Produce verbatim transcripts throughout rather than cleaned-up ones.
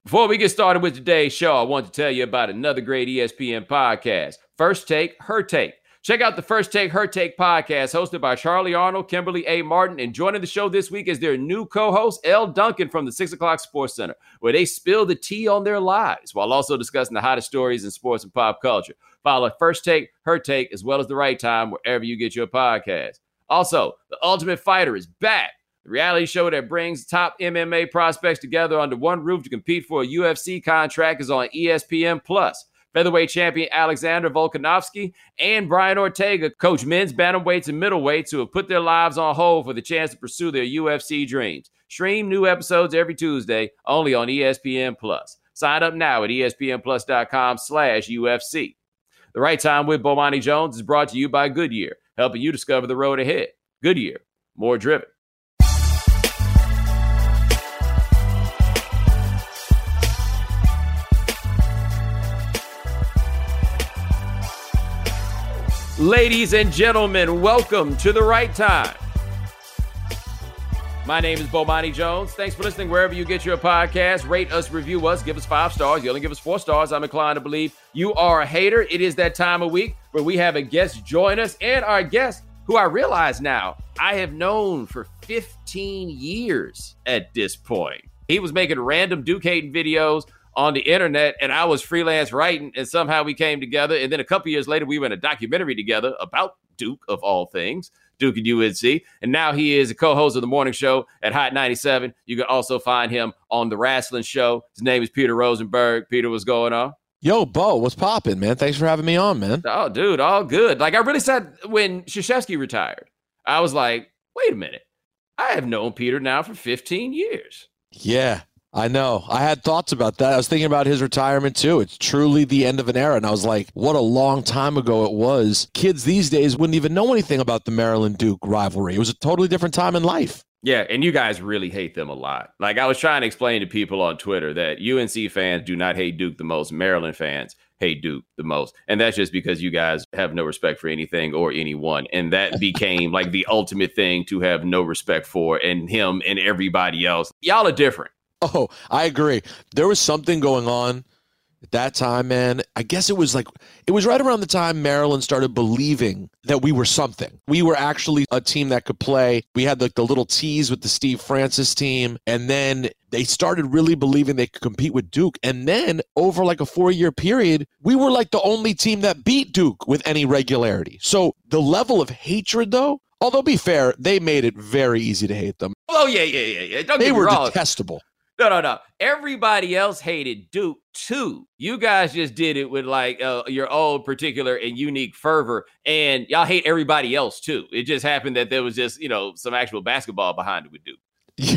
Before we get started with today's show, I want to tell you about another great E S P N podcast, First Take, Her Take. Check out the First Take, Her Take podcast hosted by Charlie Arnold, Kimberly A. Martin, and joining the show this week is their new co-host, Elle Duncan from the six o'clock Sports Center, where they spill the tea on their lives while also discussing the hottest stories in sports and pop culture. Follow First Take, Her Take, as well as The Right Time wherever you get your podcast. Also, The Ultimate Fighter is back. The reality show that brings top M M A prospects together under one roof to compete for a U F C contract is on E S P N plus. Featherweight champion Alexander Volkanovski and Brian Ortega coach men's bantamweights and middleweights who have put their lives on hold for the chance to pursue their U F C dreams. Stream new episodes every Tuesday only on E S P N plus. Sign up now at espnplus.com slash UFC. The Right Time with Bomani Jones is brought to you by Goodyear, helping you discover the road ahead. Goodyear, more driven. Ladies and gentlemen, welcome to The Right Time. My name is Bomani Jones. Thanks for listening wherever you get your podcast. Rate us, review us, give us five stars. You only give us four stars. I'm inclined to believe you are a hater. It is that time of week where we have a guest join us, and our guest, who I realize now I have known for fifteen years at this point. He was making random Duke hating videos on the internet, and I was freelance writing, and somehow we came together. And then a couple years later, we were in a documentary together about Duke, of all things, Duke and U N C. And now he is a co-host of the morning show at Hot ninety-seven. You can also find him on The Wrestling Show. His name is Peter Rosenberg. Peter, what's going on? Yo, Bo, what's poppin', man? Thanks for having me on, man. Oh, dude, all good. Like, I really said when Krzyzewski retired, I was like, wait a minute. I have known Peter now for fifteen years. Yeah. I know. I had thoughts about that. I was thinking about his retirement, too. It's truly the end of an era. And I was like, what a long time ago it was. Kids these days wouldn't even know anything about the Maryland-Duke rivalry. It was a totally different time in life. Yeah, and you guys really hate them a lot. Like, I was trying to explain to people on Twitter that U N C fans do not hate Duke the most. Maryland fans hate Duke the most. And that's just because you guys have no respect for anything or anyone. And that became like the ultimate thing to have no respect for, and him and everybody else. Y'all are different. Oh, I agree. There was something going on at that time, man. I guess it was like, it was right around the time Maryland started believing that we were something. We were actually a team that could play. We had like the little tease with the Steve Francis team. And then they started really believing they could compete with Duke. And then over like a four-year period, we were like the only team that beat Duke with any regularity. So the level of hatred, though, although be fair, they made it very easy to hate them. Oh, yeah, yeah, yeah, yeah. Don't they get me were wrong. detestable. No, no, no. Everybody else hated Duke, too. You guys just did it with, like, uh, your own particular and unique fervor, and y'all hate everybody else, too. It just happened that there was just, you know, some actual basketball behind it with Duke.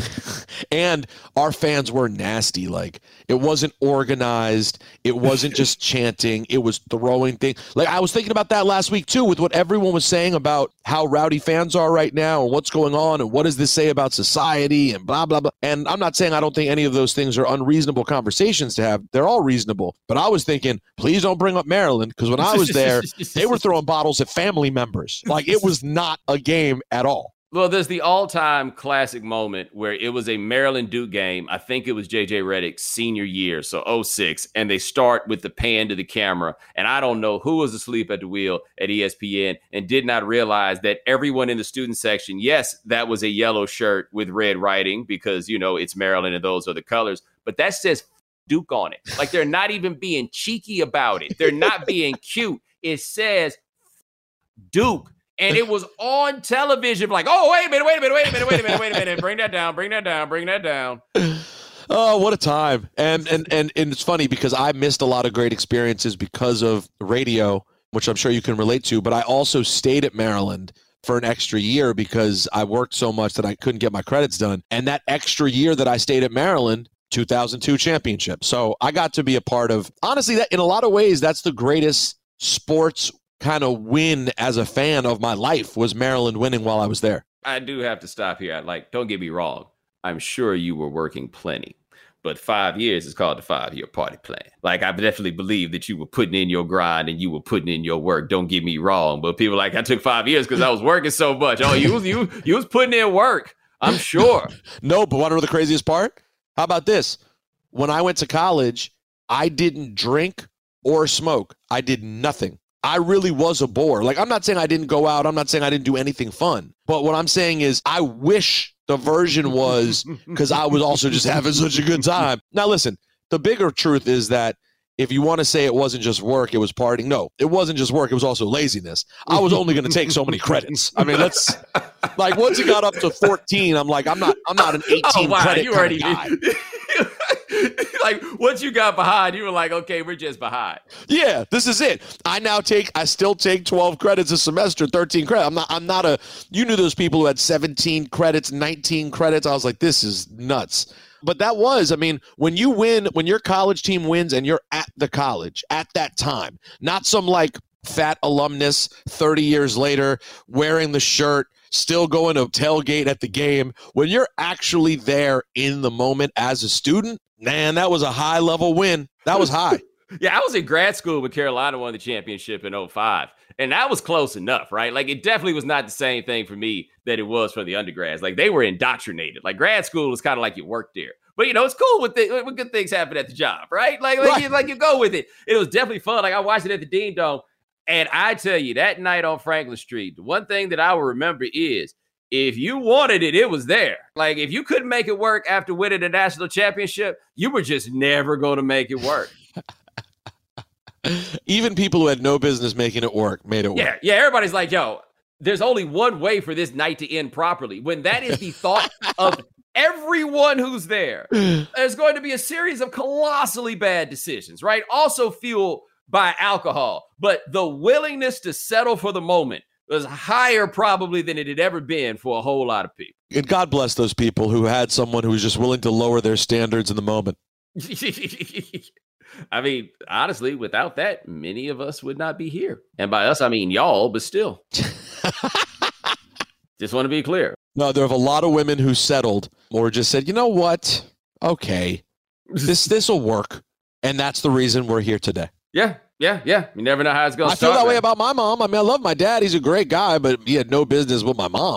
And our fans were nasty. Like, it wasn't organized. It wasn't just chanting. It was throwing things. Like, I was thinking about that last week, too, with what everyone was saying about how rowdy fans are right now and what's going on and what does this say about society and blah, blah, blah. And I'm not saying I don't think any of those things are unreasonable conversations to have. They're all reasonable. But I was thinking, please don't bring up Maryland, because when I was there, they were throwing bottles at family members. Like, it was not a game at all. Well, there's the all-time classic moment where it was a Maryland-Duke game. I think it was J J Redick's senior year, so oh six, and they start with the pan to the camera, and I don't know who was asleep at the wheel at E S P N and did not realize that everyone in the student section, yes, that was a yellow shirt with red writing because, you know, it's Maryland and those are the colors, but that says Duke on it. Like, they're not even being cheeky about it. They're not being cute. It says Duke. And it was on television, like, oh, wait a minute, wait a minute, wait a minute, wait a minute, wait a minute. Bring that down, bring that down, bring that down. Oh, what a time. And, and and and it's funny because I missed a lot of great experiences because of radio, which I'm sure you can relate to. But I also stayed at Maryland for an extra year because I worked so much that I couldn't get my credits done. And that extra year that I stayed at Maryland, two thousand two championship. So I got to be a part of, honestly, that in a lot of ways, that's the greatest sports kind of win as a fan of my life, was Maryland winning while I was there. I do have to stop here. Like, don't get me wrong. I'm sure you were working plenty, but five years is called the five-year party plan. Like, I definitely believe that you were putting in your grind and you were putting in your work. Don't get me wrong. But people like, I took five years because I was working so much. Oh, you was, you, you was putting in work. I'm sure. No, but want to know the craziest part? How about this? when I went to college, I didn't drink or smoke. I did nothing. I really was a bore. Like, I'm not saying I didn't go out. I'm not saying I didn't do anything fun. But what I'm saying is I wish the version was because I was also just having such a good time. Now, listen, the bigger truth is that if you want to say it wasn't just work, it was partying. No, it wasn't just work. It was also laziness. I was only going to take so many credits. I mean, that's like once it got up to fourteen, I'm like, I'm not, I'm not an eighteen oh, wow, credit you already guy. Like once you got behind, you were like, okay, we're just behind. Yeah, this is it. I now take, I still take twelve credits a semester, thirteen credits. I'm not, I'm not a, you knew those people who had seventeen credits, nineteen credits. I was like, this is nuts. But that was, I mean, when you win, when your college team wins and you're at the college at that time, not some like fat alumnus thirty years later wearing the shirt, still going to tailgate at the game. When you're actually there in the moment as a student, man, that was a high level win. That was high. Yeah, I was in grad school when Carolina won the championship in oh five, and that was close enough, right? Like, it definitely was not the same thing for me that it was for the undergrads. Like, they were indoctrinated. Like, grad school was kind of like you worked there. But, you know, it's cool when, th- when good things happen at the job, right? Like, like, right. You, like, you go with it. It was definitely fun. Like, I watched it at the Dean Dome, and I tell you, that night on Franklin Street, the one thing that I will remember is if you wanted it, it was there. Like, if you couldn't make it work after winning the national championship, you were just never going to make it work. Even people who had no business making it work made it work. Yeah, yeah. Everybody's like, yo, there's only one way for this night to end properly. When that is the thought of everyone who's there, there's going to be a series of colossally bad decisions, right? Also fueled by alcohol. But the willingness to settle for the moment was higher probably than it had ever been for a whole lot of people. And God bless those people who had someone who was just willing to lower their standards in the moment. I mean, honestly, without that, many of us would not be here. And by us, I mean y'all, but still. Just want to be clear. No, there are a lot of women who settled or just said, you know what? Okay, this this will work. And that's the reason we're here today. Yeah, yeah, yeah. You never know how it's going to start. I feel that man. way about my mom. I mean, I love my dad. He's a great guy, but he had no business with my mom.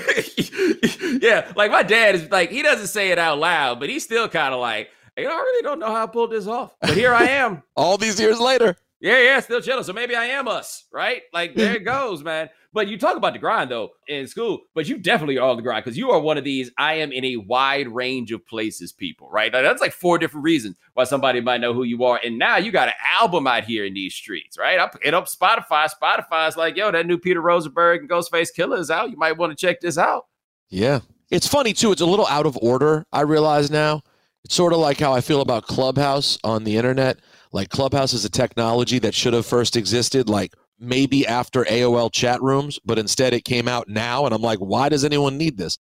Yeah, like my dad is like, he doesn't say it out loud, but he's still kind of like, you know, I really don't know how I pulled this off. But here I am. All these years later. Yeah, yeah, still chilling. So maybe I am us, right? Like, there it goes, man. But you talk about the grind, though, in school. But you definitely are on the grind because you are one of these I am in a wide range of places people, right? Now, that's like four different reasons why somebody might know who you are. And now you got an album out here in these streets, right? I hit up Spotify. Spotify's like, yo, that new Peter Rosenberg and Ghostface Killah is out. You might want to check this out. Yeah. It's funny, too. It's a little out of order, I realize now. It's sort of like how I feel about Clubhouse on the internet. Like Clubhouse is a technology that should have first existed like maybe after A O L chat rooms, but instead it came out now. And I'm like, why does anyone need this?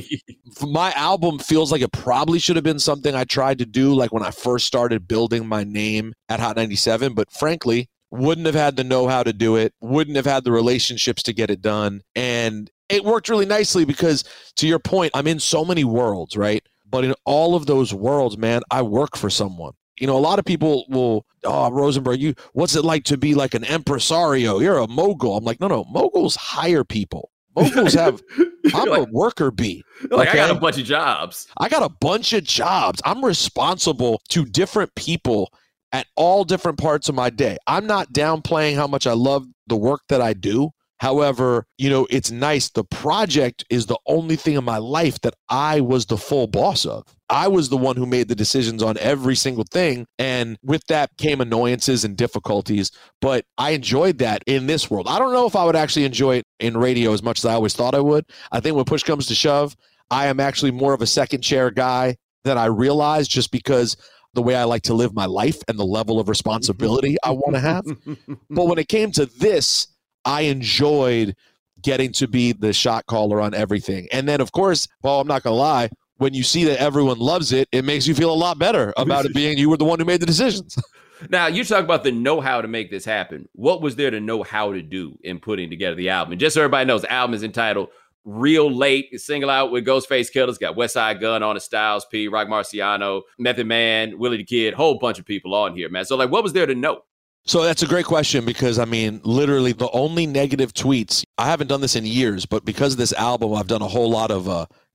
My album feels like it probably should have been something I tried to do like when I first started building my name at Hot ninety-seven. But frankly, wouldn't have had the know-how to do it, wouldn't have had the relationships to get it done. And it worked really nicely because, to your point, I'm in so many worlds, right? But in all of those worlds, man, I work for someone. You know, a lot of people will, oh, Rosenberg, you, what's it like to be like an impresario? You're a mogul. I'm like, no, no, moguls hire people. Moguls have, I'm like, a worker bee. Like, okay? I got a bunch of jobs. I got a bunch of jobs. I'm responsible to different people at all different parts of my day. I'm not downplaying how much I love the work that I do. However, you know, it's nice. The project is the only thing in my life that I was the full boss of. I was the one who made the decisions on every single thing. And with that came annoyances and difficulties. But I enjoyed that in this world. I don't know if I would actually enjoy it in radio as much as I always thought I would. I think when push comes to shove, I am actually more of a second chair guy than I realized just because the way I like to live my life and the level of responsibility I want to have. But when it came to this, I enjoyed getting to be the shot caller on everything. And then, of course, well, I'm not going to lie, when you see that everyone loves it, it makes you feel a lot better about it being you were the one who made the decisions. Now, you talk about the know-how to make this happen. What was there to know how to do in putting together the album? And just so everybody knows, the album is entitled Real Late, single out with Ghostface Killah. It's got Westside Gunn on it, Styles P, Rock Marciano, Method Man, Willie the Kid, whole bunch of people on here, man. So, like, what was there to know? So that's a great question because, I mean, literally the only negative tweets, I haven't done this in years, but because of this album, I've done a whole lot of uh,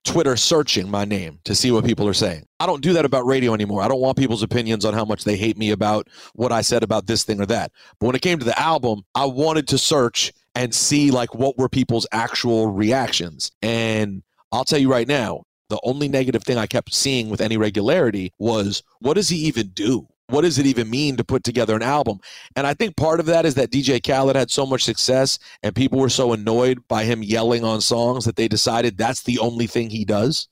Twitter searching my name to see what people are saying. I don't do that about radio anymore. I don't want people's opinions on how much they hate me about what I said about this thing or that. But when it came to the album, I wanted to search and see like what were people's actual reactions. And I'll tell you right now, the only negative thing I kept seeing with any regularity was, what does he even do? What does it even mean to put together an album? And I think part of that is that D J Khaled had so much success and people were so annoyed by him yelling on songs that they decided that's the only thing he does.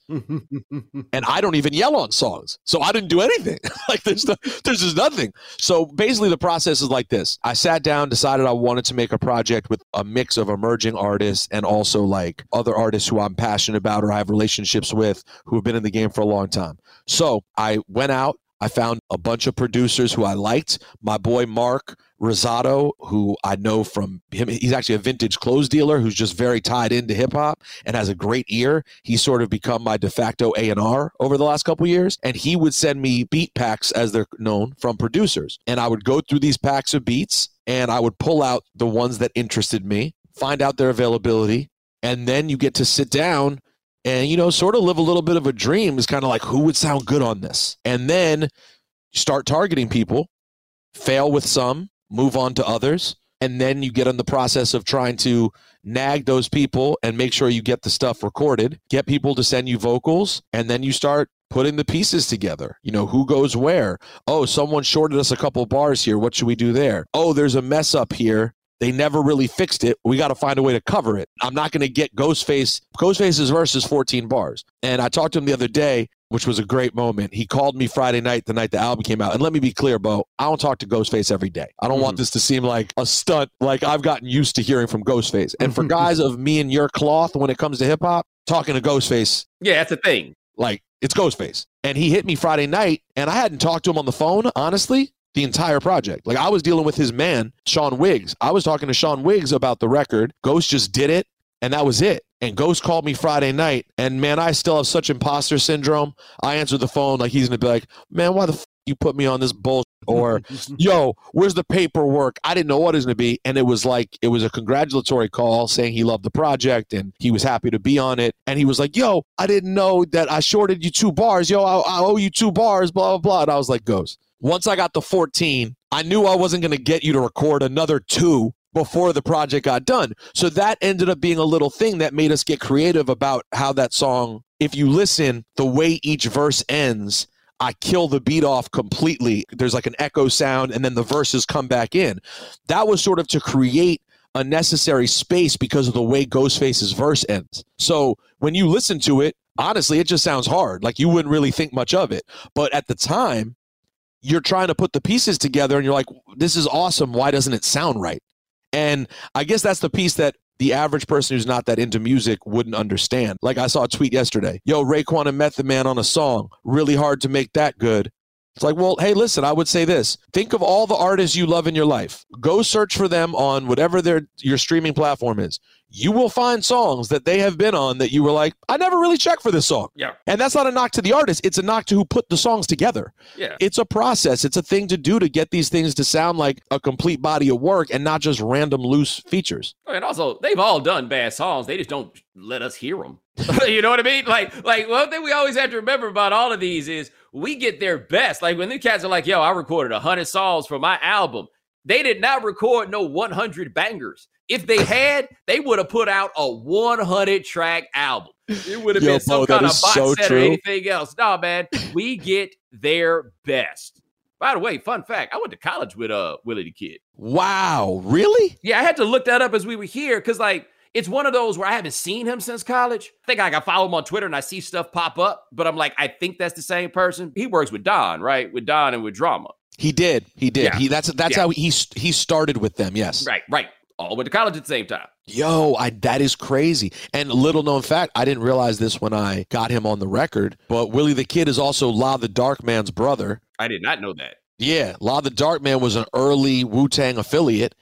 And I don't even yell on songs. So I didn't do anything. Like there's, no, there's just nothing. So basically the process is like this. I sat down, decided I wanted to make a project with a mix of emerging artists and also like other artists who I'm passionate about or I have relationships with who have been in the game for a long time. So I went out. I found a bunch of producers who I liked. My boy Mark Rosado, who I know from him, he's actually a vintage clothes dealer who's just very tied into hip hop and has a great ear. He's sort of become my de facto A and R over the last couple of years. And he would send me beat packs, as they're known, from producers. And I would go through these packs of beats and I would pull out the ones that interested me, find out their availability, and then you get to sit down and, you know, sort of live a little bit of a dream. Is kind of like, who would sound good on this? And then start targeting people, fail with some, move on to others. And then you get in the process of trying to nag those people and make sure you get the stuff recorded, get people to send you vocals, and then you start putting the pieces together. You know, who goes where? Oh, someone shorted us a couple bars here. What should we do there? Oh, there's a mess up here. They never really fixed it. We got to find a way to cover it. I'm not going to get Ghostface. Ghostface's verse is fourteen bars. And I talked to him the other day, which was a great moment. He called me Friday night, the night the album came out. And let me be clear, Bo, I don't talk to Ghostface every day. I don't mm-hmm. want this to seem like a stunt, like I've gotten used to hearing from Ghostface. And for guys of me and your cloth, when it comes to hip hop, talking to Ghostface. Yeah, that's a thing. Like, it's Ghostface. And he hit me Friday night, and I hadn't talked to him on the phone, honestly, the entire project. Like, I was dealing with his man, Sean Wiggs. I was talking to Sean Wiggs about the record. Ghost just did it, and that was it. And Ghost called me Friday night, and man, I still have such imposter syndrome. I answered the phone like he's going to be like, man, why the f*** you put me on this bullshit? Or, yo, where's the paperwork? I didn't know what it was going to be. And it was like, it was a congratulatory call saying he loved the project and he was happy to be on it. And he was like, yo, I didn't know that I shorted you two bars. Yo, I, I owe you two bars, blah, blah, blah. And I was like, Ghost. Once I got to fourteen, I knew I wasn't going to get you to record another two before the project got done. So that ended up being a little thing that made us get creative about how that song, if you listen, the way each verse ends, I kill the beat off completely. There's like an echo sound and then the verses come back in. That was sort of to create a necessary space because of the way Ghostface's verse ends. So when you listen to it, honestly, it just sounds hard. Like you wouldn't really think much of it. But at the time, you're trying to put the pieces together and you're like, this is awesome. Why doesn't it sound right? And I guess that's the piece that the average person who's not that into music wouldn't understand. Like I saw a tweet yesterday. Yo, Raekwon and Method Man on a song. Really hard to make that good. It's like, well, hey, listen, I would say this. Think of all the artists you love in your life. Go search for them on whatever their your streaming platform is. You will find songs that they have been on that you were like, I never really checked for this song. Yeah. And that's not a knock to the artist. It's a knock to who put the songs together. Yeah. It's a process. It's a thing to do to get these things to sound like a complete body of work and not just random loose features. And also, they've all done bad songs. They just don't let us hear them. You know what I mean? Like, like one thing we always have to remember about all of these is we get their best. Like when the cats are like, yo, I recorded one hundred songs for my album. They did not record no one hundred bangers. If they had, they would have put out a one hundred track album. It would have Yo, been some Bo, kind of is box so set true. or anything else. No, man, we get their best. By the way, fun fact, I went to college with uh Willie the Kid. Wow, really? Yeah, I had to look that up as we were here because, like, it's one of those where I haven't seen him since college. I think like, I follow him on Twitter and I see stuff pop up, but I'm like, I think that's the same person. He works with Don, right? With Don and with Drama. He did. He did. Yeah. He that's that's Yeah. how he he started with them. Yes. Right, right. All went to college at the same time. Yo, I that is crazy. And little known fact, I didn't realize this when I got him on the record, but Willie the Kid is also La the Dark Man's brother. I did not know that. Yeah, La the Dark Man was an early Wu-Tang affiliate.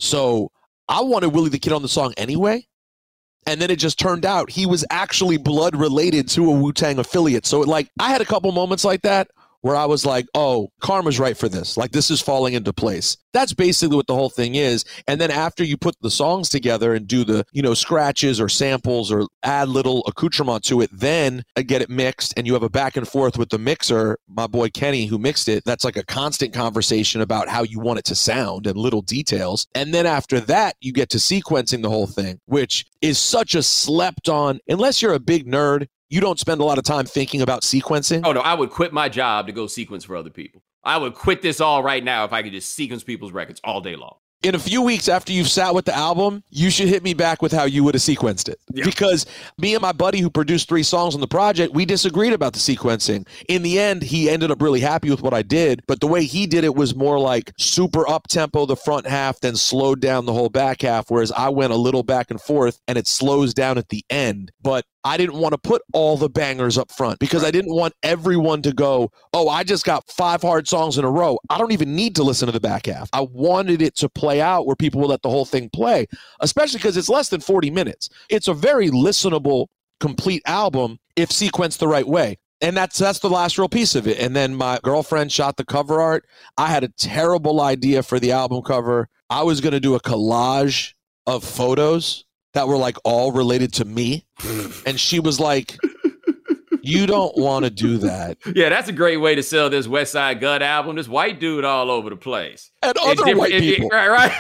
So I wanted Willie the Kid on the song anyway. And then it just turned out he was actually blood related to a Wu-Tang affiliate. So it, like I had a couple moments like that where I was like, oh, karma's right for this. Like, this is falling into place. That's basically what the whole thing is. And then after you put the songs together and do the, you know, scratches or samples or add little accoutrement to it, then I get it mixed and you have a back and forth with the mixer, my boy Kenny, who mixed it. That's like a constant conversation about how you want it to sound and little details. And then after that, you get to sequencing the whole thing, which is such a slept on, unless you're a big nerd, you don't spend a lot of time thinking about sequencing. Oh, no, I would quit my job to go sequence for other people. I would quit this all right now if I could just sequence people's records all day long. In a few weeks after you've sat with the album, you should hit me back with how you would have sequenced it. Yeah. Because me and my buddy who produced three songs on the project, we disagreed about the sequencing. In the end, he ended up really happy with what I did, but the way he did it was more like super up-tempo the front half, then slowed down the whole back half, whereas I went a little back and forth, and it slows down at the end. But I didn't want to put all the bangers up front because I didn't want everyone to go, oh, I just got five hard songs in a row. I don't even need to listen to the back half. I wanted it to play out where people will let the whole thing play, especially because it's less than forty minutes. It's a very listenable, complete album if sequenced the right way. And that's that's the last real piece of it. And then my girlfriend shot the cover art. I had a terrible idea for the album cover. I was going to do a collage of photos that were like all related to me. And she was like, you don't want to do that. Yeah, that's a great way to sell this West Side Gun album. This white dude all over the place. And other white people. It, right,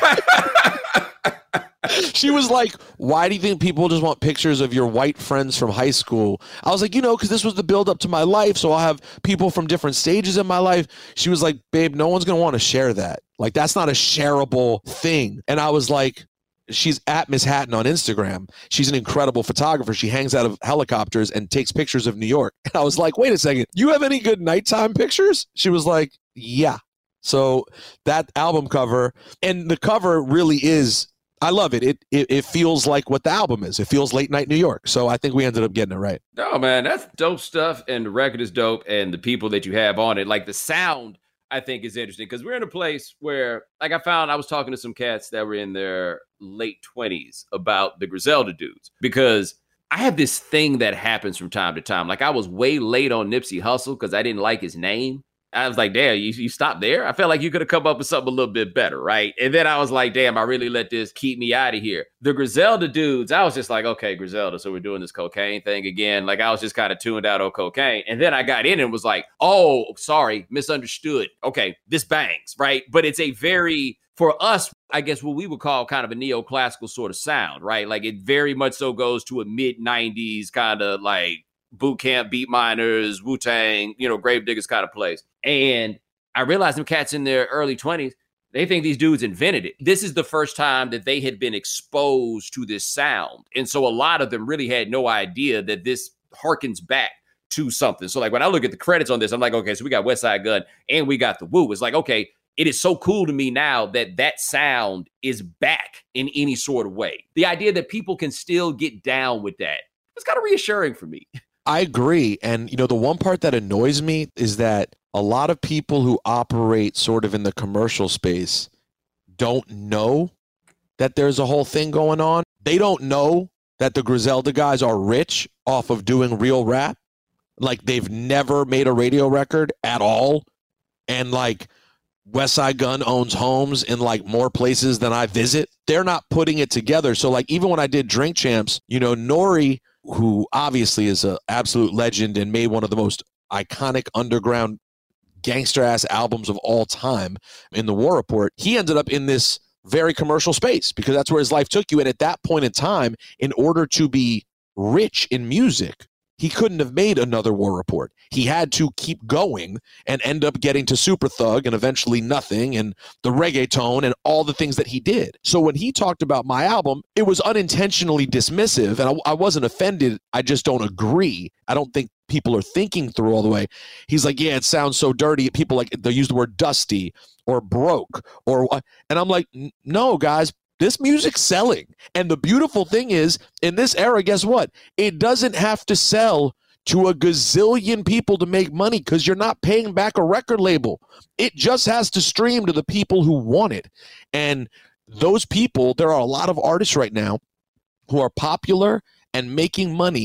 right. She was like, why do you think people just want pictures of your white friends from high school? I was like, you know, because this was the build up to my life. So I'll have people from different stages in my life. She was like, babe, no one's going to want to share that. Like, that's not a shareable thing. And I was like, she's at Miss Hatton on Instagram. She's an incredible photographer. She hangs out of helicopters and takes pictures of New York. And I was like, wait a second, you have any good nighttime pictures? She was like, yeah. So that album cover, and the cover really is, I love it. It, it. it feels like what the album is. It feels late night New York. So I think we ended up getting it right. No, man, that's dope stuff. And the record is dope. And the people that you have on it, like the sound, I think is interesting because we're in a place where, like, I found I was talking to some cats that were in their late twenties about the Griselda dudes, because I have this thing that happens from time to time. Like, I was way late on Nipsey Hussle because I didn't like his name. I was like, damn, you, you stopped there? I felt like you could have come up with something a little bit better, right? And then I was like, damn, I really let this keep me out of here. The Griselda dudes, I was just like, okay, Griselda, so we're doing this cocaine thing again. Like, I was just kind of tuned out on cocaine. And then I got in and was like, oh, sorry, misunderstood. Okay, this bangs, right? But it's a very, for us, I guess what we would call kind of a neoclassical sort of sound, right? Like, it very much so goes to a mid nineties kind of like Boot Camp, Beat Miners, Wu-Tang, you know, Gravediggers kind of place. And I realized them cats in their early twenties, they think these dudes invented it. This is the first time that they had been exposed to this sound. And so a lot of them really had no idea that this harkens back to something. So like when I look at the credits on this, I'm like, okay, so we got West Side Gun and we got the Wu. It's like, okay, it is so cool to me now that that sound is back in any sort of way. The idea that people can still get down with that, it's kind of reassuring for me. I agree. And, you know, the one part that annoys me is that a lot of people who operate sort of in the commercial space don't know that there's a whole thing going on. They don't know that the Griselda guys are rich off of doing real rap. Like, they've never made a radio record at all. And, like, West Side Gun owns homes in, like, more places than I visit. They're not putting it together. So, like, even when I did Drink Champs, you know, Nori, who obviously is an absolute legend and made one of the most iconic underground gangster-ass albums of all time in The War Report, he ended up in this very commercial space because that's where his life took you. And at that point in time, in order to be rich in music, he couldn't have made another War Report. He had to keep going and end up getting to Super Thug and eventually Nothing and the reggaeton and all the things that he did. So when he talked about my album, it was unintentionally dismissive, and I, I wasn't offended. I just don't agree. I don't think people are thinking through all the way. He's like, yeah, it sounds so dirty. People like they use the word dusty or broke or, and I'm like, no, guys. This music's selling. And the beautiful thing is, in this era, guess what? It doesn't have to sell to a gazillion people to make money because you're not paying back a record label. It just has to stream to the people who want it. And those people, there are a lot of artists right now who are popular and making money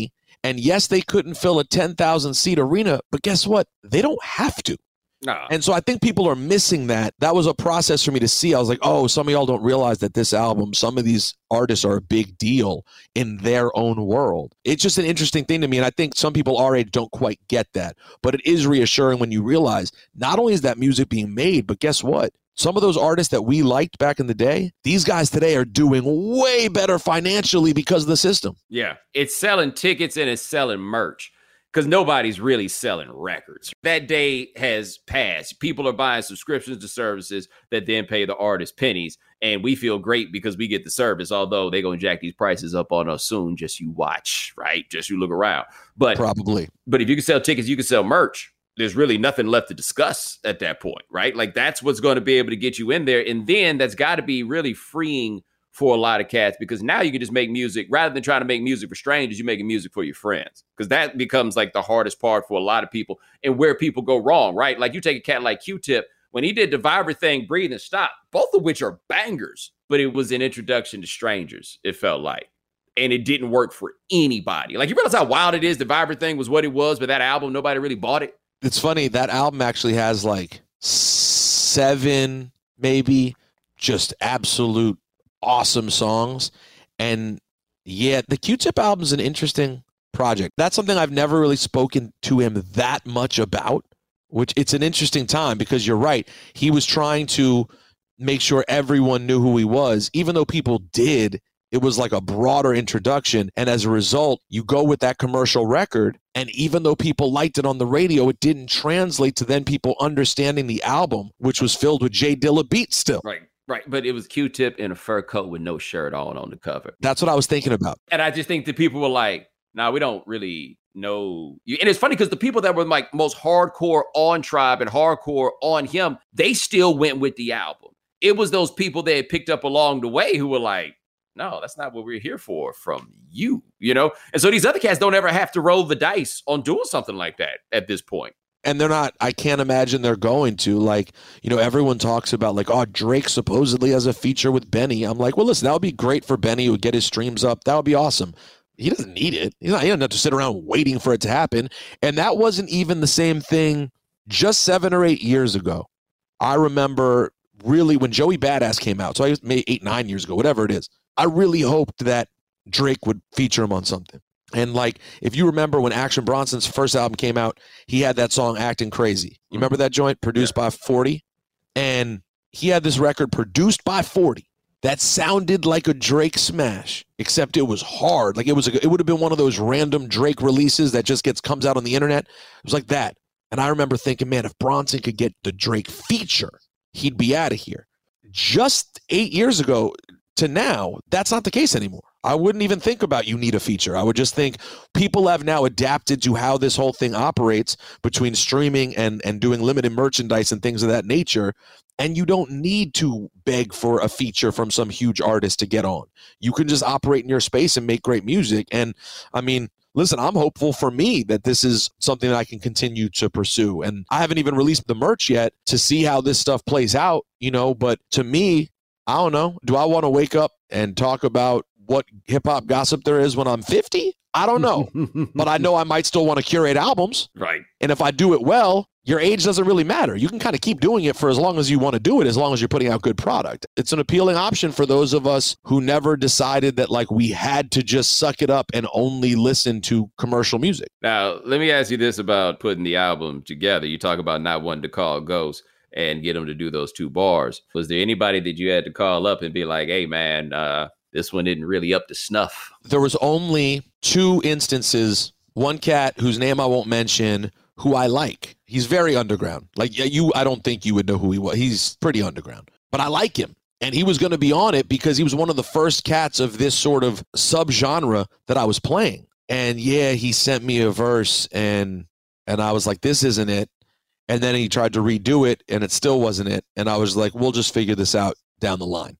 And yes, they couldn't fill a ten thousand seat arena, but guess what? They don't have to. Nah. And so I think people are missing that. That was a process for me to see. I was like, oh, some of y'all don't realize that this album, some of these artists are a big deal in their own world. It's just an interesting thing to me. And I think some people our age don't quite get that. But it is reassuring when you realize not only is that music being made, but guess what? Some of those artists that we liked back in the day, these guys today are doing way better financially because of the system. Yeah, it's selling tickets and it's selling merch. Because nobody's really selling records. That day has passed. People are buying subscriptions to services that then pay the artist pennies. And we feel great because we get the service, although they're going to jack these prices up on us soon. Just you watch, right? Just you look around. But probably. But if you can sell tickets, you can sell merch. There's really nothing left to discuss at that point, right? Like that's what's going to be able to get you in there. And then that's got to be really freeing for a lot of cats, because now you can just make music rather than trying to make music for strangers. You're making music for your friends, because that becomes like the hardest part for a lot of people and where people go wrong, right? Like you take a cat like Q-Tip, when he did the Viber thing, Breathe and Stop, both of which are bangers, but it was an introduction to strangers, it felt like. And it didn't work for anybody. Like you realize how wild it is. The Viber thing was what it was, but that album, nobody really bought it. It's funny. That album actually has like seven, maybe just absolute awesome songs. And yeah, the Q-Tip album is an interesting project. That's something I've never really spoken to him that much about, which it's an interesting time because you're right. He was trying to make sure everyone knew who he was, even though people did. It was like a broader introduction. And as a result, you go with that commercial record. And even though people liked it on the radio, it didn't translate to then people understanding the album, which was filled with J Dilla beats still. Right. Right, but it was Q-Tip in a fur coat with no shirt on on the cover. That's what I was thinking about. And I just think that people were like, nah, we don't really know you. And it's funny because the people that were like most hardcore on Tribe and hardcore on him, they still went with the album. It was those people they had picked up along the way who were like, no, that's not what we're here for from you, you know? And so these other cats don't ever have to roll the dice on doing something like that at this point. And they're not, I can't imagine they're going to. Like, you know, everyone talks about like, oh, Drake supposedly has a feature with Benny. I'm like, well, listen, that would be great for Benny. Who would get his streams up. That would be awesome. He doesn't need it. He's not, he doesn't have to sit around waiting for it to happen. And that wasn't even the same thing just seven or eight years ago. I remember really when Joey Badass came out, so I maybe eight, nine years ago, whatever it is, I really hoped that Drake would feature him on something. And like, if you remember when Action Bronson's first album came out, he had that song Acting Crazy. You remember that joint produced yeah. by forty? And he had this record produced by forty that sounded like a Drake smash, except it was hard. Like it was, a, it would have been one of those random Drake releases that just gets, comes out on the internet. It was like that. And I remember thinking, man, if Bronson could get the Drake feature, he'd be out of here. Just eight years ago to now, that's not the case anymore. I wouldn't even think about you need a feature. I would just think people have now adapted to how this whole thing operates between streaming and, and doing limited merchandise and things of that nature. And you don't need to beg for a feature from some huge artist to get on. You can just operate in your space and make great music. And I mean, listen, I'm hopeful for me that this is something that I can continue to pursue. And I haven't even released the merch yet to see how this stuff plays out, you know, but to me, I don't know. Do I want to wake up and talk about what hip hop gossip there is when I'm fifty? I don't know, but I know I might still want to curate albums. Right. And if I do it well, your age doesn't really matter. You can kind of keep doing it for as long as you want to do it, as long as you're putting out good product. It's an appealing option for those of us who never decided that like we had to just suck it up and only listen to commercial music. Now, let me ask you this about putting the album together. You talk about not wanting to call ghosts and get them to do those two bars. Was there anybody that you had to call up and be like, hey, man, uh, this one isn't really up to snuff? There was only two instances. One cat whose name I won't mention, who I like. He's very underground. Like you, I don't think you would know who he was. He's pretty underground, but I like him. And he was going to be on it because he was one of the first cats of this sort of subgenre that I was playing. And yeah, he sent me a verse and, and I was like, this isn't it. And then he tried to redo it and it still wasn't it. And I was like, we'll just figure this out down the line.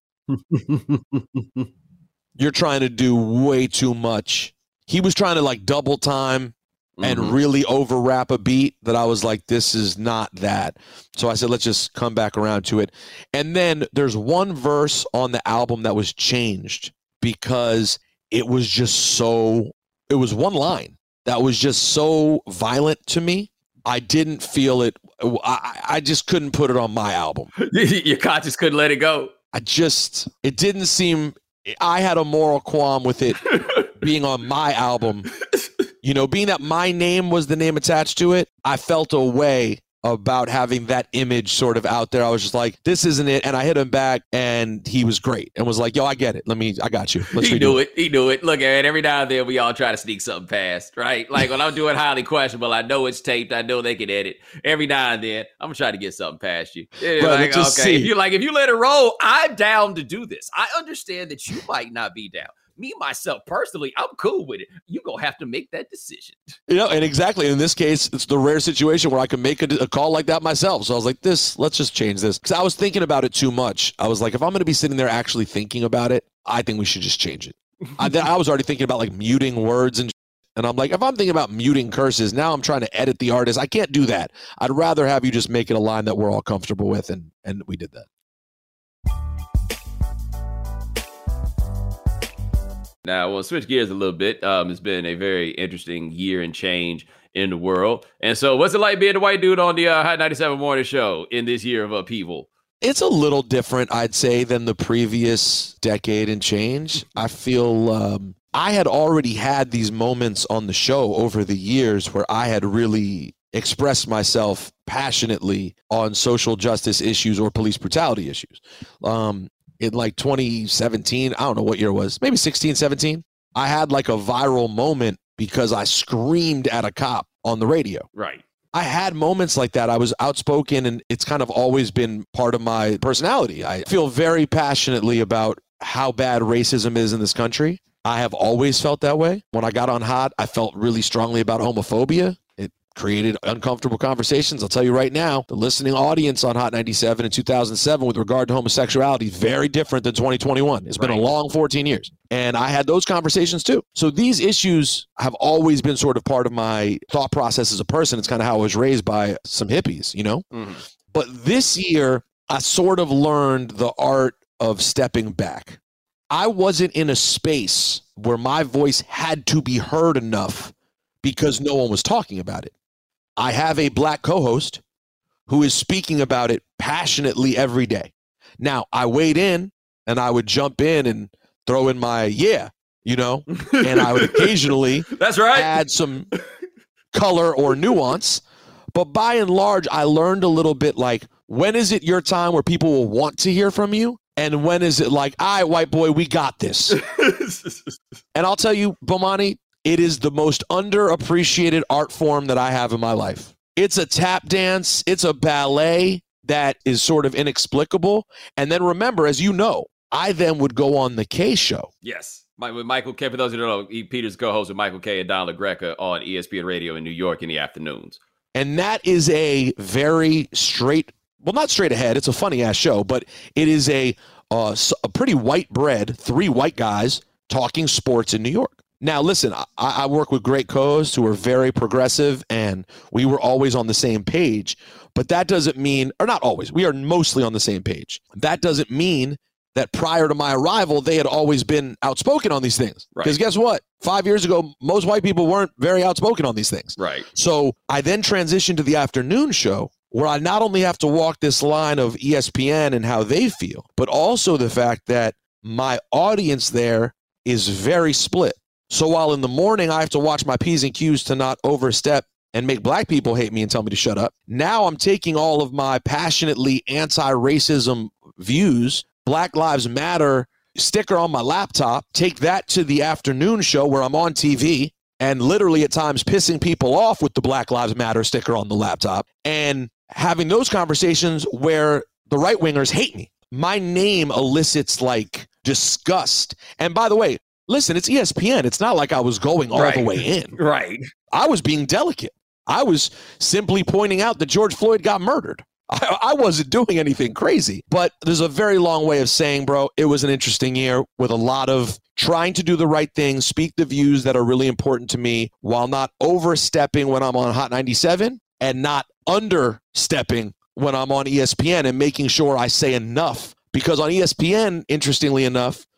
You're trying to do way too much. He was trying to like double time and mm-hmm. really over rap a beat that I was like, this is not that. So I said, let's just come back around to it. And then there's one verse on the album that was changed because it was just so, it was one line. that was just so violent to me. I didn't feel it. I, I just couldn't put it on my album. Your conscience couldn't let it go. I just, it didn't seem, I had a moral qualm with it being on my album. You know, being that my name was the name attached to it, I felt a way about having that image sort of out there. I was just like, this isn't it. And I hit him back and he was great and was like, yo, I get it. Let me, I got you. Let's he redo knew it. it. He knew it. Look, Aaron, every now and then we all try to sneak something past, right? Like when I'm doing Highly Questionable, I know it's taped. I know they can edit. Every now and then I'm trying to get something past you. Yeah, Brother, like, just okay, see. if you like, if you let it roll, I'm down to do this. I understand that you might not be down. Me, myself, personally, I'm cool with it. You're going to have to make that decision. You know, and exactly in this case, it's the rare situation where I can make a, a call like that myself. So I was like, this, let's just change this. Because I was thinking about it too much. I was like, if I'm going to be sitting there actually thinking about it, I think we should just change it. I, I was already thinking about like muting words and and I'm like, if I'm thinking about muting curses, now I'm trying to edit the artist. I can't do that. I'd rather have you just make it a line that we're all comfortable with. And, and we did that. Now, we'll switch gears a little bit. Um, it's been a very interesting year and change in the world. And so what's it like being a white dude on the uh, Hot ninety-seven Morning Show in this year of upheaval? It's a little different, I'd say, than the previous decade and change. I feel um, I had already had these moments on the show over the years where I had really expressed myself passionately on social justice issues or police brutality issues. Um, in like twenty seventeen, I don't know what year it was, maybe sixteen, seventeen, I had like a viral moment because I screamed at a cop on the radio. Right. I had moments like that. I was outspoken, and it's kind of always been part of my personality. I feel very passionately about how bad racism is in this country. I have always felt that way. When I got on Hot, I felt really strongly about homophobia. It created uncomfortable conversations. I'll tell you right now, the listening audience on Hot ninety-seven in two thousand seven with regard to homosexuality is very different than twenty twenty-one. It's been Right. a long fourteen years. And I had those conversations too. So these issues have always been sort of part of my thought process as a person. It's kind of how I was raised by some hippies, you know? Mm-hmm. But this year, I sort of learned the art of stepping back. I wasn't in a space where my voice had to be heard enough because no one was talking about it. I have a black co-host who is speaking about it passionately every day. Now, I weighed in and I would jump in and throw in my, yeah, you know, and I would occasionally That's right. add some color or nuance. But by and large, I learned a little bit like, when is it your time where people will want to hear from you? And when is it like, all right, white boy, we got this. And I'll tell you, Bomani, it is the most underappreciated art form that I have in my life. It's a tap dance. It's a ballet that is sort of inexplicable. And then remember, as you know, I then would go on the K show. Yes. My, with Michael K, for those who don't know, he, Peter's co-host with Michael K and Don LaGreca on E S P N Radio in New York in the afternoons. And that is a very straight, well, not straight ahead. It's a funny ass show, but it is a, uh, a pretty white bread, three white guys talking sports in New York. Now, listen, I, I work with great co-hosts who are very progressive, and we were always on the same page. But that doesn't mean, or not always, we are mostly on the same page. That doesn't mean that prior to my arrival, they had always been outspoken on these things. Because Right. guess what? Five years ago, most white people weren't very outspoken on these things. Right. So I then transitioned to the afternoon show, where I not only have to walk this line of E S P N and how they feel, but also the fact that my audience there is very split. So while in the morning I have to watch my P's and Q's to not overstep and make black people hate me and tell me to shut up, now I'm taking all of my passionately anti-racism views, Black Lives Matter sticker on my laptop, take that to the afternoon show where I'm on T V and literally at times pissing people off with the Black Lives Matter sticker on the laptop and having those conversations where the right-wingers hate me. My name elicits like disgust. And by the way, listen, it's E S P N. It's not like I was going all Right. the way in. Right. I was being delicate. I was simply pointing out that George Floyd got murdered. I, I wasn't doing anything crazy. But there's a very long way of saying, bro, it was an interesting year with a lot of trying to do the right thing, speak the views that are really important to me while not overstepping when I'm on Hot ninety-seven and not understepping when I'm on E S P N and making sure I say enough. Because on E S P N, interestingly enough,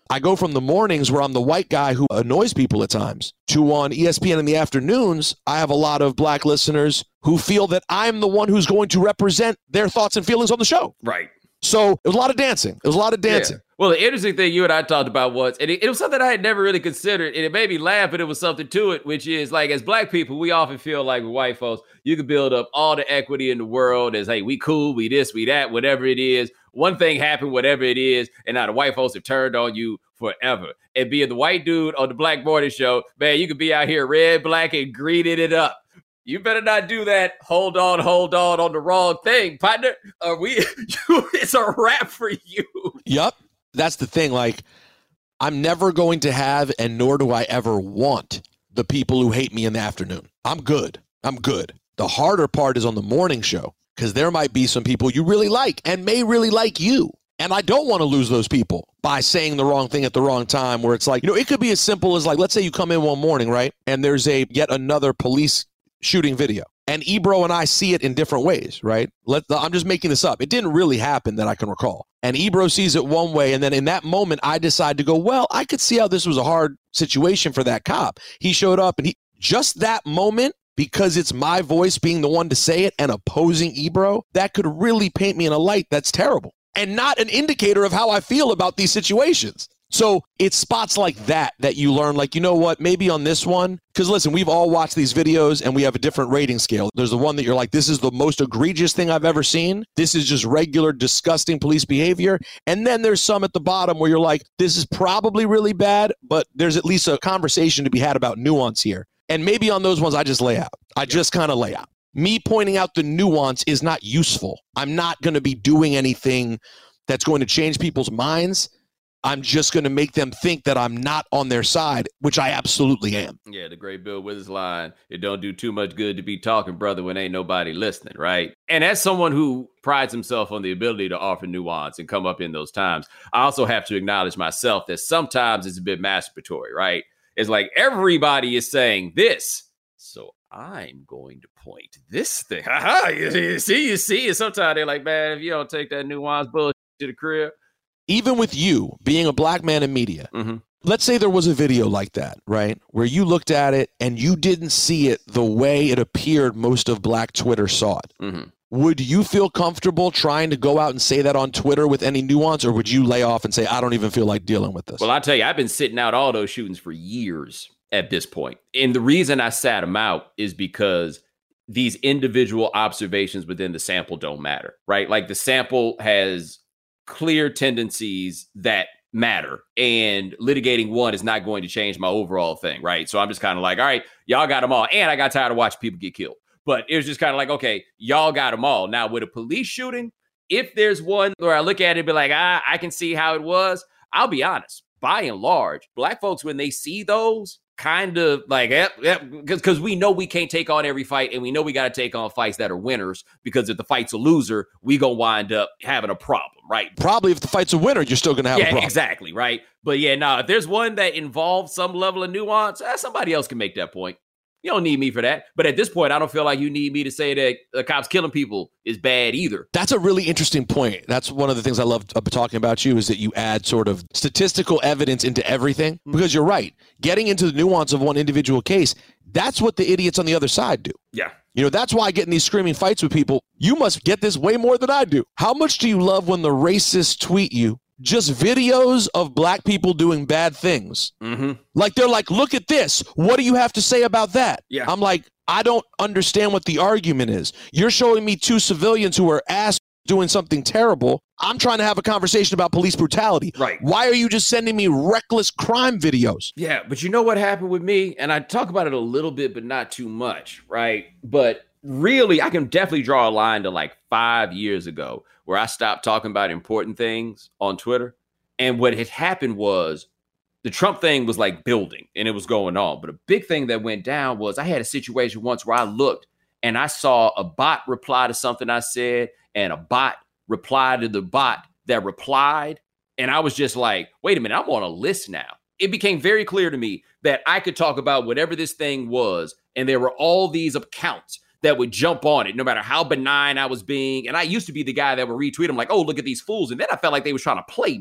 I go from the mornings where I'm the white guy who annoys people at times to on E S P N in the afternoons, I have a lot of black listeners who feel that I'm the one who's going to represent their thoughts and feelings on the show. Right. So it was a lot of dancing. It was a lot of dancing. Yeah. Well, the interesting thing you and I talked about was, and it, it was something I had never really considered, and it made me laugh, but it was something to it, which is like, as black people, we often feel like with white folks, you can build up all the equity in the world as, hey, we cool, we this, we that, whatever it is. One thing happened, whatever it is, and now the white folks have turned on you forever. And being the white dude on the Black Morning Show, man, you could be out here red, black, and greening it up. You better not do that. Hold on, hold on on the wrong thing, partner. Are we? It's a wrap for you. Yep. That's the thing. Like, I'm never going to have, and nor do I ever want, the people who hate me in the afternoon. I'm good. I'm good. The harder part is on the morning show, because there might be some people you really like and may really like you. And I don't want to lose those people by saying the wrong thing at the wrong time, where it's like, you know, it could be as simple as like, let's say you come in one morning, right? And there's a yet another police shooting video. And Ebro and I see it in different ways, right? Let, I'm just making this up. It didn't really happen that I can recall. And Ebro sees it one way. And then in that moment, I decide to go, well, I could see how this was a hard situation for that cop. He showed up and he just that moment, because it's my voice being the one to say it and opposing Ebro, that could really paint me in a light that's terrible and not an indicator of how I feel about these situations. So it's spots like that that you learn, like, you know what, maybe on this one, because listen, we've all watched these videos and we have a different rating scale. There's the one that you're like, this is the most egregious thing I've ever seen. This is just regular, disgusting police behavior. And then there's some at the bottom where you're like, this is probably really bad, but there's at least a conversation to be had about nuance here. And maybe on those ones, I just lay out. I just kind of lay out. Me pointing out the nuance is not useful. I'm not going to be doing anything that's going to change people's minds. I'm just going to make them think that I'm not on their side, which I absolutely am. Yeah, the great Bill Withers line, it don't do too much good to be talking, brother, when ain't nobody listening, right? And as someone who prides himself on the ability to offer nuance and come up in those times, I also have to acknowledge myself that sometimes it's a bit masturbatory, right? It's like everybody is saying this, so I'm going to point to this thing. Ha-ha, you, you see, you see, and sometimes they're like, man, if you don't take that nuance bullshit to the crib. Even with you being a black man in media, mm-hmm. let's say there was a video like that, right? Where you looked at it and you didn't see it the way it appeared most of black Twitter saw it. Mm-hmm. Would you feel comfortable trying to go out and say that on Twitter with any nuance, or would you lay off and say, I don't even feel like dealing with this? Well, I'll tell you, I've been sitting out all those shootings for years at this point. And the reason I sat them out is because these individual observations within the sample don't matter, right? Like the sample has clear tendencies that matter, and litigating one is not going to change my overall thing, right? So I'm just kind of like, all right, y'all got them all. And I got tired of watching people get killed. But it was just kind of like, okay, y'all got them all. Now with a police shooting, if there's one where I look at it and be like, ah, I can see how it was, I'll be honest, by and large, black folks, when they see those, kind of like, yep, yep, because we know we can't take on every fight, and we know we got to take on fights that are winners, because if the fight's a loser, we gonna wind up having a problem, right? Probably if the fight's a winner, you're still gonna have yeah, a problem. Exactly, right? But yeah, now, if there's one that involves some level of nuance, eh, somebody else can make that point. You don't need me for that. But at this point, I don't feel like you need me to say that the cops killing people is bad either. That's a really interesting point. That's one of the things I love talking about you, is that you add sort of statistical evidence into everything. Because you're right. Getting into the nuance of one individual case, that's what the idiots on the other side do. Yeah. You know, that's why I get in these screaming fights with people. You must get this way more than I do. How much do you love when the racists tweet you just videos of black people doing bad things? Mm-hmm. Like, they're like, look at this. What do you have to say about that? Yeah. I'm like, I don't understand what the argument is. You're showing me two civilians who are ass doing something terrible. I'm trying to have a conversation about police brutality. Right. Why are you just sending me reckless crime videos? Yeah, but you know what happened with me? And I talk about it a little bit, but not too much, right? But really, I can definitely draw a line to like five years ago where I stopped talking about important things on Twitter. And what had happened was the Trump thing was like building and it was going on. But a big thing that went down was I had a situation once where I looked and I saw a bot reply to something I said, and a bot replied to the bot that replied. And I was just like, wait a minute, I'm on a list now. It became very clear to me that I could talk about whatever this thing was, and there were all these accounts that would jump on it, no matter how benign I was being. And I used to be the guy that would retweet them like, oh, look at these fools. And then I felt like they was trying to play me.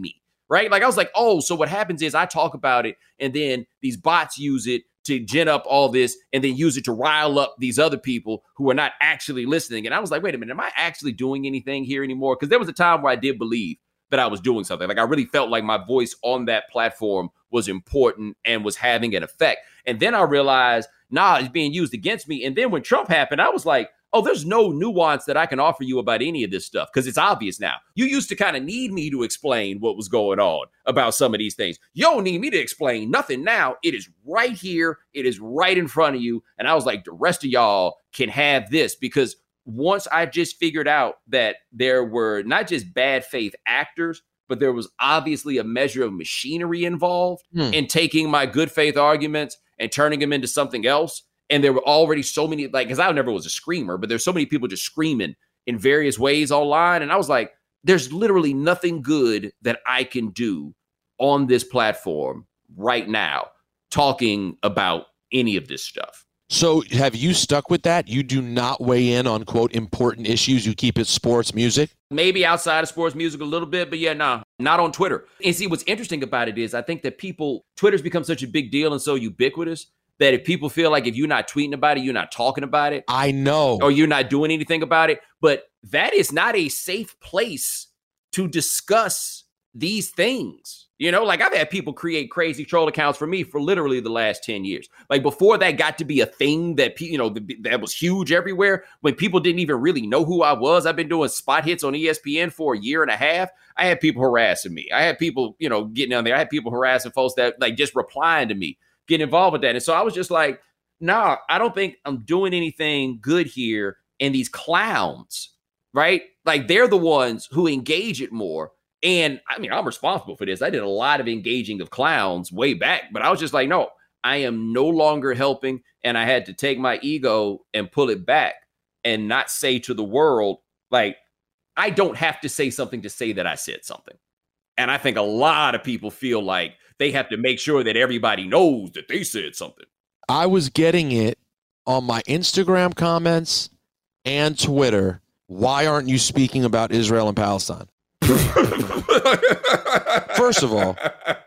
right? Like I was like, oh, so what happens is I talk about it and then these bots use it to gin up all this and then use it to rile up these other people who are not actually listening. And I was like, wait a minute, am I actually doing anything here anymore? Because there was a time where I did believe that I was doing something. Like I really felt like my voice on that platform was important and was having an effect. And then I realized, nah, it's being used against me. And then when Trump happened, I was like, oh, there's no nuance that I can offer you about any of this stuff because it's obvious now. You used to kind of need me to explain what was going on about some of these things. You don't need me to explain nothing now. It is right here. It is right in front of you. And I was like, the rest of y'all can have this because once I just figured out that there were not just bad faith actors, but there was obviously a measure of machinery involved hmm. in taking my good faith arguments and turning them into something else. And there were already so many, like, because I never was a screamer, but there's so many people just screaming in various ways online. And I was like, there's literally nothing good that I can do on this platform right now talking about any of this stuff. So have you stuck with that? You do not weigh in on, quote, important issues. You keep it sports music? Maybe outside of sports music a little bit, but yeah, no, nah, not on Twitter. And see, what's interesting about it is I think that people, Twitter's become such a big deal and so ubiquitous that if people feel like if you're not tweeting about it, you're not talking about it. I know. Or you're not doing anything about it. But that is not a safe place to discuss these things. You know, like I've had people create crazy troll accounts for me for literally the last ten years. Like before that got to be a thing that, you know, that was huge everywhere when people didn't even really know who I was. I've been doing spot hits on E S P N for a year and a half. I had people harassing me. I had people, you know, getting on there. I had people harassing folks that like just replying to me, get involved with that. And so I was just like, nah, I don't think I'm doing anything good here. And these clowns, right? Like they're the ones who engage it more. And I mean, I'm responsible for this. I did a lot of engaging of clowns way back, but I was just like, no, I am no longer helping. And I had to take my ego and pull it back and not say to the world, like, I don't have to say something to say that I said something. And I think a lot of people feel like they have to make sure that everybody knows that they said something. I was getting it on my Instagram comments and Twitter. Why aren't you speaking about Israel and Palestine? First of all,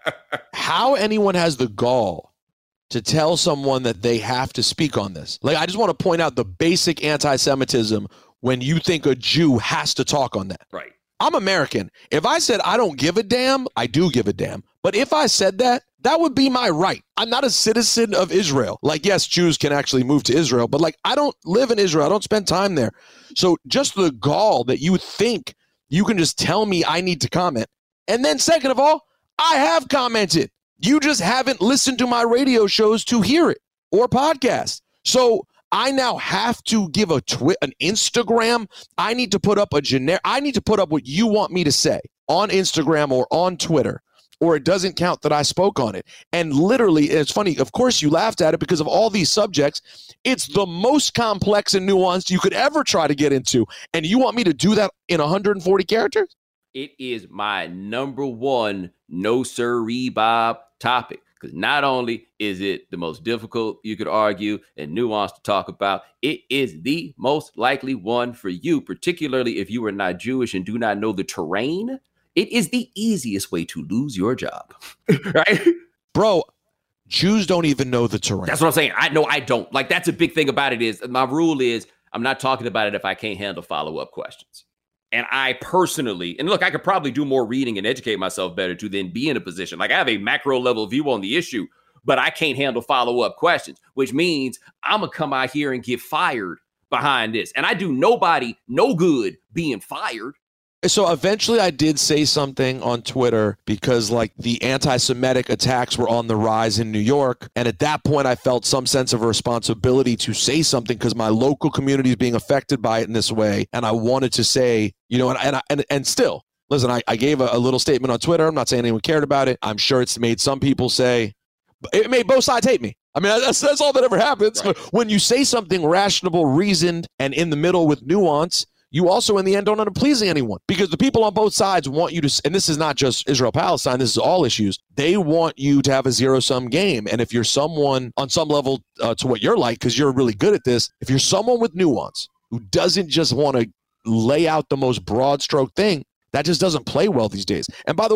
how anyone has the gall to tell someone that they have to speak on this. Like, I just want to point out the basic anti-Semitism when you think a Jew has to talk on that. Right. I'm American. If I said I don't give a damn, I do give a damn. But if I said that, that would be my right. I'm not a citizen of Israel. Like, yes, Jews can actually move to Israel, but like, I don't live in Israel. I don't spend time there. So just the gall that you think you can just tell me I need to comment. And then second of all, I have commented. You just haven't listened to my radio shows to hear it or podcast. So I now have to give a tweet, an Instagram. I need to put up a generic. I need to put up what you want me to say on Instagram or on Twitter, or it doesn't count that I spoke on it. And literally, it's funny. Of course, you laughed at it because of all these subjects. It's the most complex and nuanced you could ever try to get into. And you want me to do that in one hundred forty characters? It is my number one no sirree Bob topic. Because not only is it the most difficult you could argue and nuanced to talk about, it is the most likely one for you, particularly if you are not Jewish and do not know the terrain. It is the easiest way to lose your job, right? Bro, Jews don't even know the terrain. That's what I'm saying. I know I don't. Like, that's a big thing about it is my rule is I'm not talking about it if I can't handle follow-up questions. And I personally, and look, I could probably do more reading and educate myself better to then be in a position. Like I have a macro level view on the issue, but I can't handle follow-up questions, which means I'm going to come out here and get fired behind this. And I do nobody no good being fired. So eventually I did say something on Twitter because like the anti-Semitic attacks were on the rise in New York. And at that point, I felt some sense of responsibility to say something because my local community is being affected by it in this way. And I wanted to say, you know, and and and, and still, listen, I, I gave a, a little statement on Twitter. I'm not saying anyone cared about it. I'm sure it's made some people say, it made both sides hate me. I mean, that's, that's all that ever happens. Right. When you say something rational, reasoned, and in the middle with nuance, you also, in the end, don't end up pleasing anyone because the people on both sides want you to, and this is not just Israel-Palestine, this is all issues, they want you to have a zero-sum game. And if you're someone on some level uh, to what you're like, because you're really good at this, if you're someone with nuance who doesn't just want to lay out the most broad stroke thing, that just doesn't play well these days. And by the way,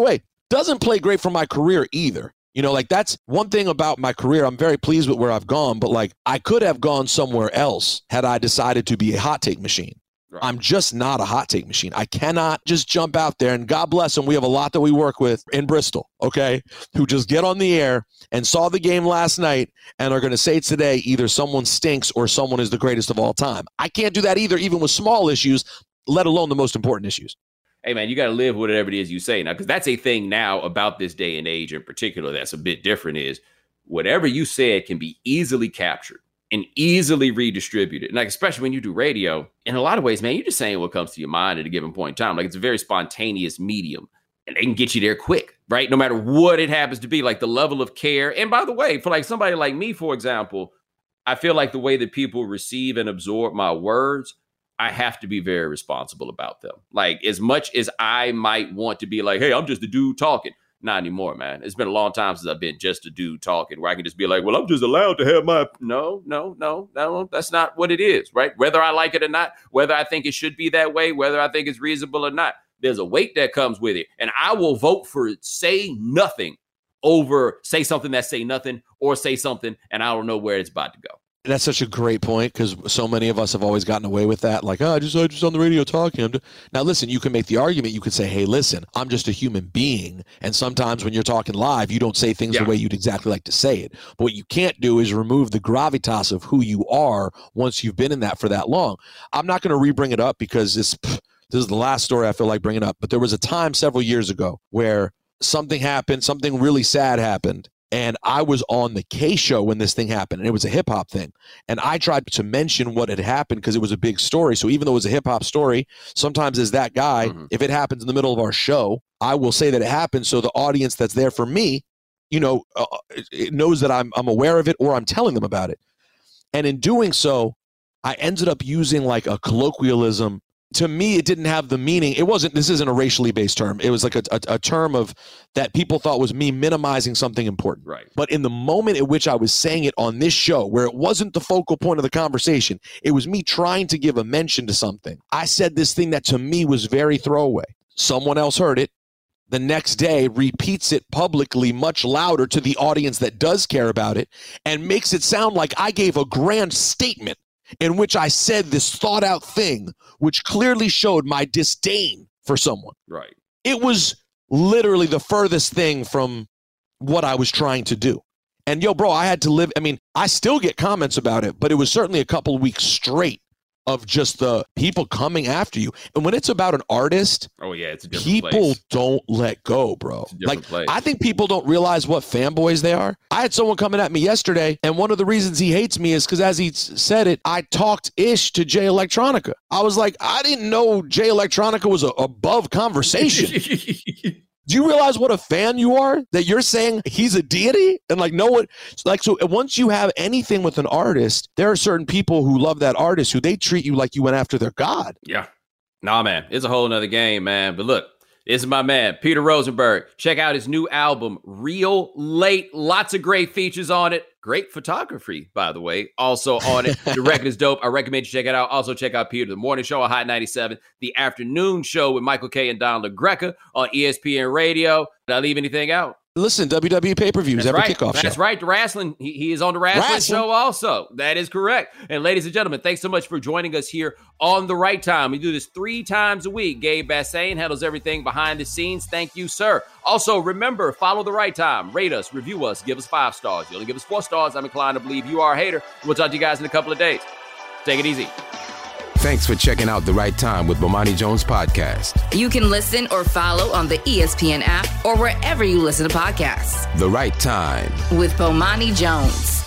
doesn't play great for my career either. You know, like that's one thing about my career. I'm very pleased with where I've gone, but like I could have gone somewhere else had I decided to be a hot take machine. Right. I'm just not a hot take machine. I cannot just jump out there, and God bless them. We have a lot that we work with in Bristol, okay, who just get on the air and saw the game last night and are going to say today either someone stinks or someone is the greatest of all time. I can't do that either, even with small issues, let alone the most important issues. Hey, man, you got to live whatever it is you say now, because that's a thing now about this day and age in particular that's a bit different is whatever you said can be easily captured and easily redistributed. And like, especially when you do radio, in a lot of ways, man, you're just saying what comes to your mind at a given point in time. Like, it's a very spontaneous medium, and they can get you there quick, right? No matter what it happens to be, like the level of care. And by the way, for like somebody like me, for example, I feel like the way that people receive and absorb my words, I have to be very responsible about them. Like, as much as I might want to be like, hey, I'm just a dude talking. Not anymore, man. It's been a long time since I've been just a dude talking where I can just be like, well, I'm just allowed to have my, no, no, no, no, that's not what it is, right? Whether I like it or not, whether I think it should be that way, whether I think it's reasonable or not, there's a weight that comes with it. And I will vote for say nothing over say something that say nothing or say something and I don't know where it's about to go. That's such a great point because so many of us have always gotten away with that. Like, oh, I just, I just on the radio talking. I'm just... Now, listen, you can make the argument. You could say, hey, listen, I'm just a human being. And sometimes when you're talking live, you don't say things yeah. the way you'd exactly like to say it. But what you can't do is remove the gravitas of who you are once you've been in that for that long. I'm not going to re-bring it up because this, this is the last story I feel like bringing up. But there was a time several years ago where something happened, something really sad happened. And I was on the K show when this thing happened, and it was a hip hop thing. And I tried to mention what had happened because it was a big story. So even though it was a hip hop story, sometimes as that guy, mm-hmm. if it happens in the middle of our show, I will say that it happened. So the audience that's there for me, you know, uh, it knows that I'm I'm aware of it or I'm telling them about it. And in doing so, I ended up using like a colloquialism. To me, it didn't have the meaning. It wasn't, this isn't a racially based term. It was like a, a, a term of that people thought was me minimizing something important. Right. But in the moment at which I was saying it on this show, where it wasn't the focal point of the conversation, it was me trying to give a mention to something. I said this thing that to me was very throwaway. Someone else heard it. The next day repeats it publicly much louder to the audience that does care about it and makes it sound like I gave a grand statement in which I said this thought out thing, which clearly showed my disdain for someone. Right. It was literally the furthest thing from what I was trying to do. And yo, bro, I had to live. I mean, I still get comments about it, but it was certainly a couple of weeks straight of just the people coming after you. And when it's about an artist, oh yeah, it's a different people place. Don't let go, bro. Like, place. I think people don't realize what fanboys they are. I had someone coming at me yesterday, and one of the reasons he hates me is because, as he said it, I talked ish to Jay Electronica. I was like, I didn't know Jay Electronica was a, above conversation. Do you realize what a fan you are? That you're saying he's a deity? And like, no one, like, so once you have anything with an artist, there are certain people who love that artist who they treat you like you went after their God. Yeah. Nah, man, it's a whole nother game, man. But look, this is my man, Peter Rosenberg. Check out his new album, Real Late. Lots of great features on it. Great photography, by the way, also on it. The record is dope. I recommend you check it out. Also, check out Peter, the morning show on Hot ninety-seven, the afternoon show with Michael Kay and Don LaGreca on E S P N Radio. Did I leave anything out? Listen, W W E pay-per-views, every right. kickoff show. That's right. The wrestling. He, he is on the wrestling, wrestling show also. That is correct. And ladies and gentlemen, thanks so much for joining us here on The Right Time. We do this three times a week. Gabe Bassane handles everything behind the scenes. Thank you, sir. Also, remember, follow The Right Time. Rate us, review us, give us five stars. You only give us four stars, I'm inclined to believe you are a hater. We'll talk to you guys in a couple of days. Take it easy. Thanks for checking out The Right Time with Bomani Jones podcast. You can listen or follow on the E S P N app or wherever you listen to podcasts. The Right Time with Bomani Jones.